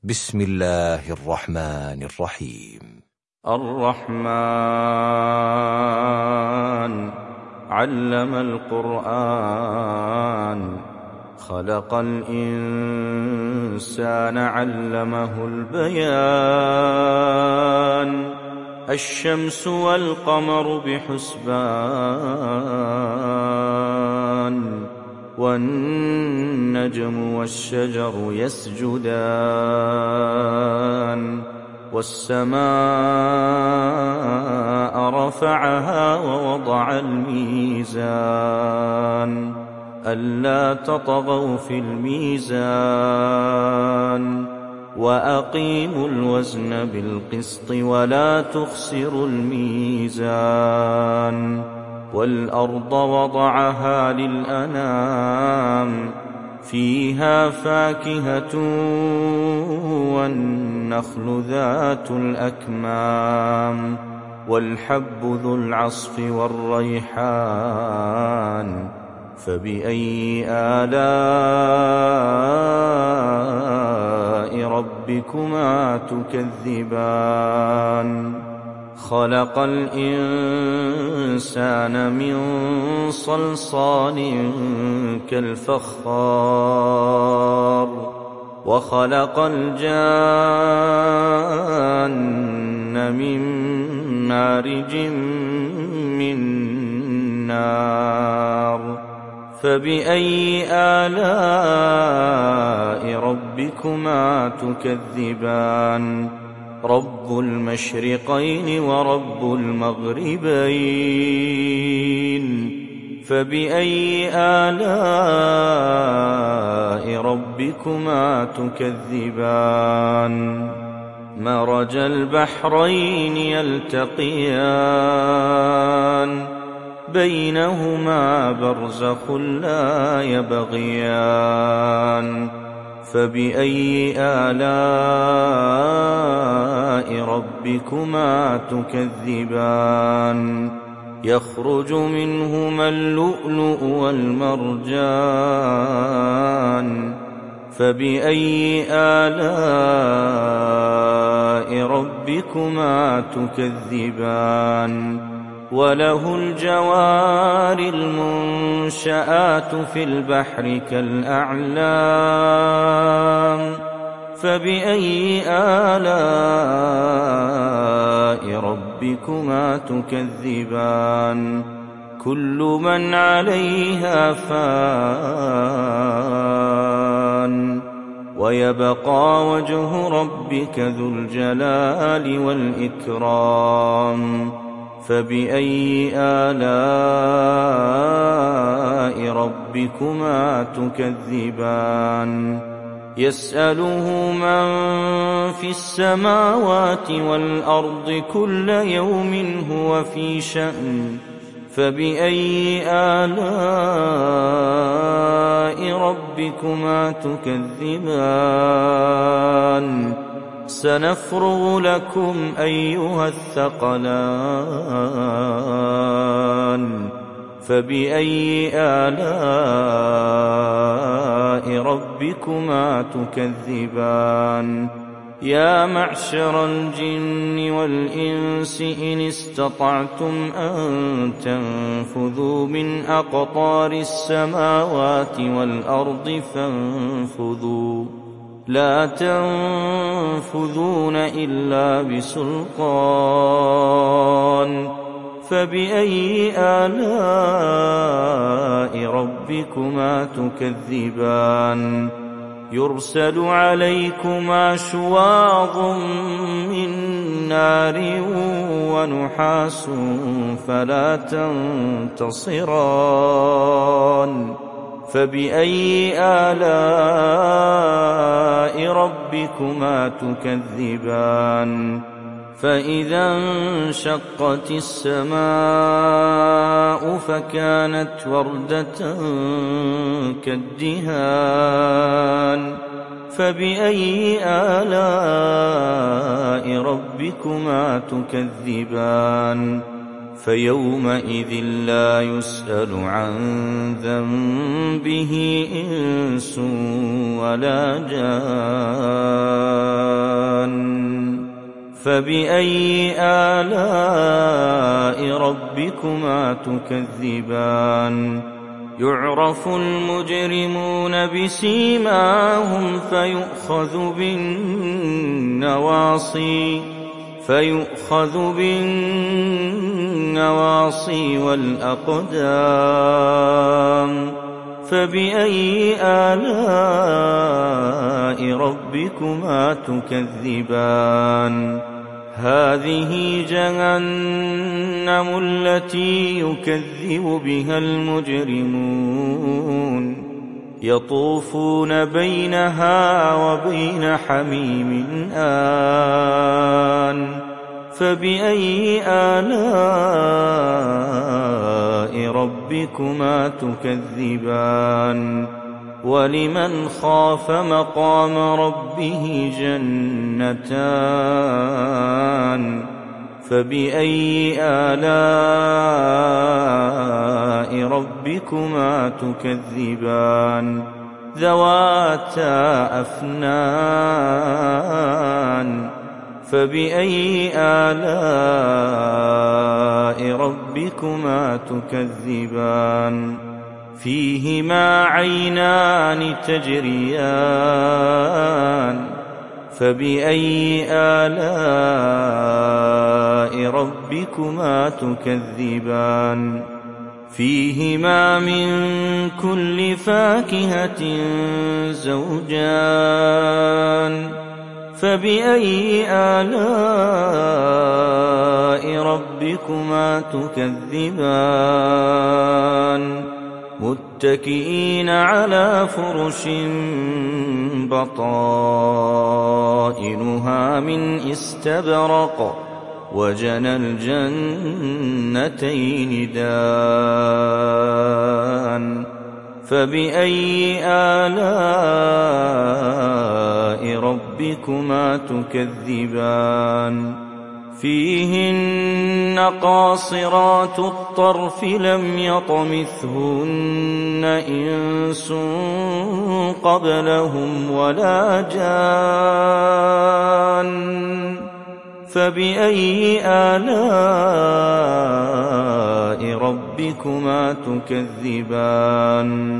بسم الله الرحمن الرحيم. الرحمن علم القرآن خلق الإنسان علمه البيان الشمس والقمر بحسبان والنجم والشجر يسجدان والسماء رفعها ووضع الميزان ألا تطغوا في الميزان وأقيموا الوزن بالقسط ولا تخسروا الميزان والأرض وضعها للأنام فيها فاكهة والنخل ذات الأكمام والحب ذو العصف والريحان فبأي آلاء ربكما تكذبان خلق الإنسان من صلصال كالفخار وخلق الجان من مارج من نار فبأي آلاء ربكما تكذبان رب المشرقين ورب المغربين فبأي آلاء ربكما تكذبان مرج البحرين يلتقيان بينهما برزخ لا يبغيان فبأي آلاء ربكما تكذبان يخرج منهما اللؤلؤ والمرجان فبأي آلاء ربكما تكذبان وله الجوار المنشآت في البحر كالأعلام فبأي آلاء ربكما تكذبان كل من عليها فان ويبقى وجه ربك ذو الجلال والإكرام فبأي آلاء ربكما تكذبان يسأله من في السماوات والأرض كل يوم هو في شأن فبأي آلاء ربكما تكذبان سنفرغ لكم أيها الثقلان فبأي آلاء ربكما تكذبان يا معشر الجن والإنس إن استطعتم أن تنفذوا من أقطار السماوات والأرض فانفذوا لا تنفذون إلا بسلطان فبأي آلاء ربكما تكذبان يرسل عليكما شواظ من نار ونحاس فلا تنتصران فبأي آلاء ربكما تكذبان فإذا انشقت السماء فكانت وردة كالدهان فبأي آلاء ربكما تكذبان فيومئذ لا يسأل عن ذنبه إنس ولا جان فبأي آلاء ربكما تكذبان يعرف المجرمون بسيماهم فيؤخذ بالنواصي والأقدام فبأي آلاء ربكما تكذبان هذه جهنم التي يكذب بها المجرمون يطوفون بينها وبين حميم آن فبأي آلاء ربكما تكذبان ولمن خاف مقام ربه جنتان فبأي آلاء ربكما تكذبان ذواتا أفنان فبأي آلاء ربكما تكذبان فيهما عينان تجريان فبأي آلاء ربكما تكذبان فيهما من كل فاكهة زوجان فبأي آلاء ربكما تكذبان متكئين على فرش بطائنها من استبرق وجنى الجنتين دان فبأي آلاء ربكما تكذبان فيهن قاصرات الطرف لم يطمثهن إنس قبلهم ولا جان فبأي آلاء ربكما تكذبان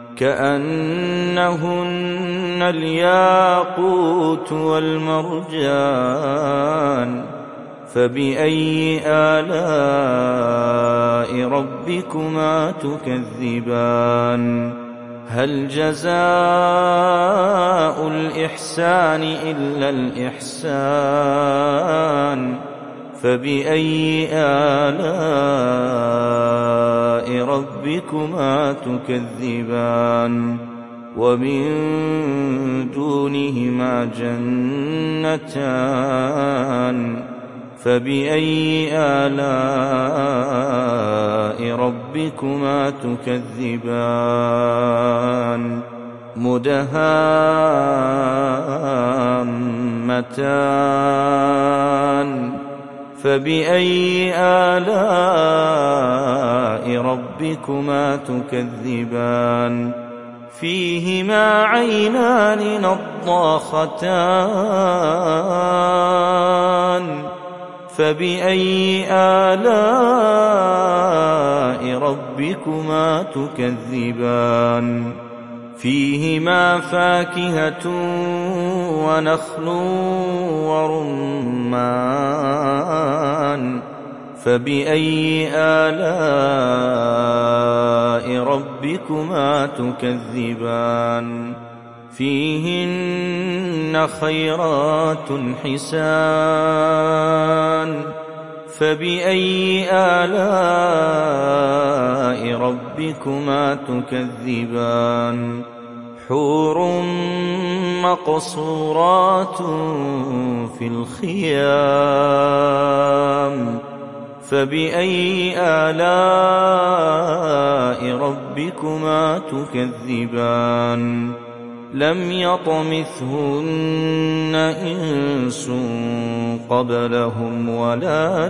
كأنهن الياقوت والمرجان فبأي آلاء ربكما تكذبان هل جزاء الإحسان إلا الإحسان فبأي آلاء ربكما تكذبان ومن دونهما جنتان فبأي آلاء ربكما تكذبان مدهامتان فبأي آلاء ربكما تكذبان فيهما عينان نضاختان فبأي آلاء ربكما تكذبان فيهما فاكهة ونخل ورمان فبأي آلاء ربكما تكذبان فيهن خيرات حسان فبأي آلاء ربكما تكذبان حور مقصورات في الخيام فبأي آلاء ربكما تكذبان لم يطمثهن إنس قبلهم ولا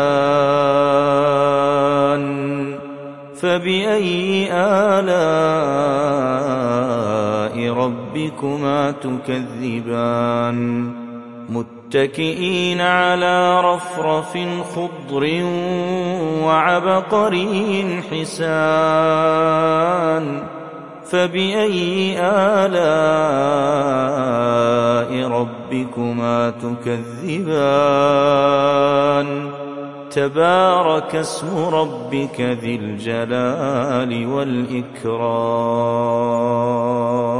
جان فبأي آلاء ربكما تكذبان متكئين على رفرف خضر وعبقري حسان فبأي آلاء ربكما تكذبان تبارك اسم ربك ذي الجلال والإكرام